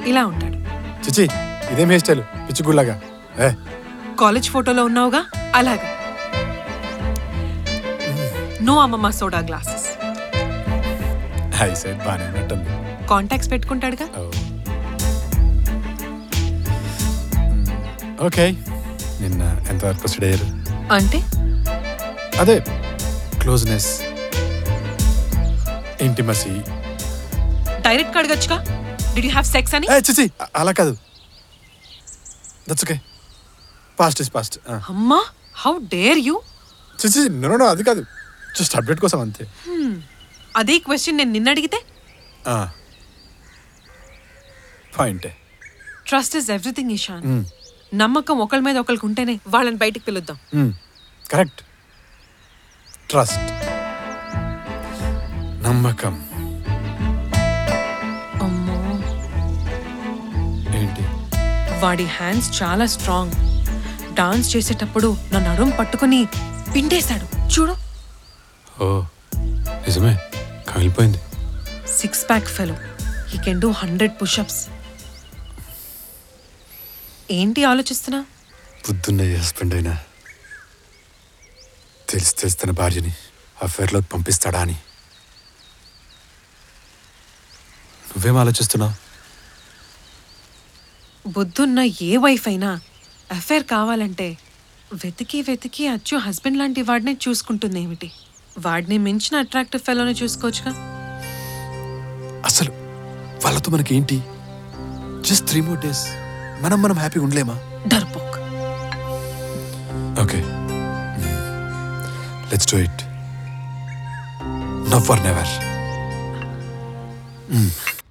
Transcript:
ఇలా ఉంటాడు. చిచి ఇదేం హెయిర్ స్టైల్ పిచ్చిగుళ్ళగా. కాలేజ్ ఫోటోలో ఉన్నావుగా అలాగా. నో అమ్మమ్మ సోడా గ్లాసెస్. ఐ సైడ్ బాగానే ఉన్నట్టుంది. కాంటాక్ట్స్ పెట్టుకుంటాడుగా. ఓకే నిన్న ఎంతవరకు స్టడీ అయ్యారు? అంటే అదే క్లోజ్నెస్, ఇంటిమసీ. డైరెక్ట్ అడగచ్చుగా, డిడ్ యూ హ్యావ్ సెక్స్ అని. చిచి అలా కాదు. That's okay, past is past. అమ్మా హౌ డేర్ యూ. చిచి నో అది కాదు, జస్ట్ అప్డేట్ కోసం అంతే. అదే క్వశ్చన్ నేను నిన్న అడిగితే. పాయింటే. Trust is everything Ishaan. నమ్మకం ఒకళ్ళ మీద ఒకరికి ఉంటేనే వాళ్ళని బయటికి పిలుద్దాం. కరెక్ట్. ట్రస్ట్, నమ్మకం. అమ్మో ఏంటి? వాడి హ్యాండ్స్ చాలా స్ట్రాంగ్. డాన్స్ చేసేటప్పుడు నా నడుం పట్టుకుని పిండేశాడు చూడు. ఓ నిజమే, కాలిపోయింది. 6 pack fellow. He can do 100 push-ups. ఏంటి ఆలోచిస్తున్నా? బుద్ధున్న హస్బెండ్ అయినా తెలిసి తన భార్యని అఫేర్లో పంపిస్తాడా అని. నువ్వేం ఆలోచిస్తున్నావు? బుద్ధున్న ఏ వైఫ్ అయినా అఫేర్ కావాలంటే వెతికి వెతికి అచ్చు హస్బెండ్ లాంటి వాడినే చూసుకుంటుంది ఏమిటి? వాడిని మించిన అట్రాక్టివ్ ఫెలోని చూసుకోవచ్చుగా. అసలు వాళ్ళతో మనకేంటి? Just 3 more days. మనం హ్యాపీగా ఉండలేమా? డర్పోక్. Okay let's do it. Now or never.